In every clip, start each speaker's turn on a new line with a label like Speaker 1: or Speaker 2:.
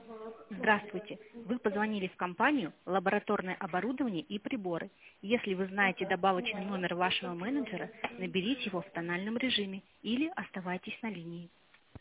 Speaker 1: Здравствуйте. Вы позвонили в компанию «Лабораторное оборудование и приборы». Если вы знаете добавочный номер вашего менеджера, наберите его в тональном режиме или оставайтесь на линии.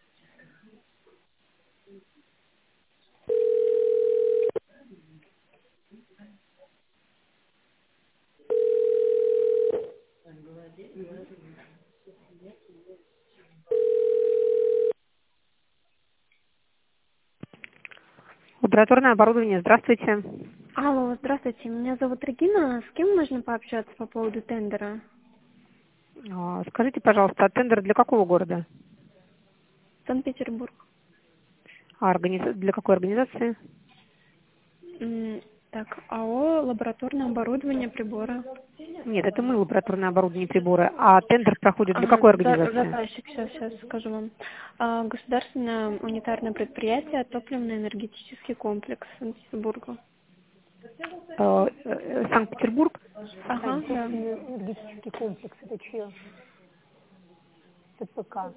Speaker 1: Лабораторное оборудование. Здравствуйте.
Speaker 2: Алло, здравствуйте, меня зовут Регина. С кем можно пообщаться по поводу тендера?
Speaker 1: Скажите, пожалуйста, а тендер для какого города?
Speaker 2: Санкт-Петербург.
Speaker 1: Для какой организации?
Speaker 2: Так, АО «Лабораторное оборудование прибора».
Speaker 1: Нет, это мы лабораторное оборудование и приборы. А тендер проходит для
Speaker 2: Ага,
Speaker 1: какой организации?
Speaker 2: заказчик, сейчас скажу вам. Государственное унитарное предприятие «Топливно-энергетический комплекс» Санкт-Петербурга.
Speaker 1: Санкт-Петербург?
Speaker 2: Ага, да.
Speaker 1: Энергетический комплекс. Это чье? ТПК.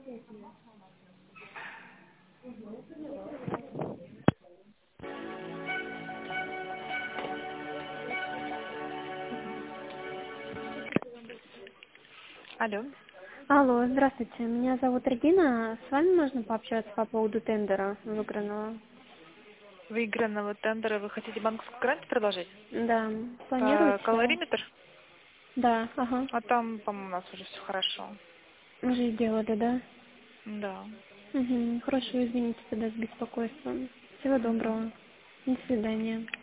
Speaker 3: Алло.
Speaker 2: Алло, здравствуйте, меня зовут Регина. С вами можно пообщаться по поводу тендера выигранного?
Speaker 3: Выигранного тендера вы хотите банковскую гарантию продолжить?
Speaker 2: Да,
Speaker 3: По
Speaker 2: планируете, да?
Speaker 3: калориметр?
Speaker 2: Да, ага.
Speaker 3: А там, по-моему, у нас уже все хорошо.
Speaker 2: Уже сделали, да?
Speaker 3: Да.
Speaker 2: Угу. Хорошо, извините тогда за беспокойство. Всего доброго. До свидания.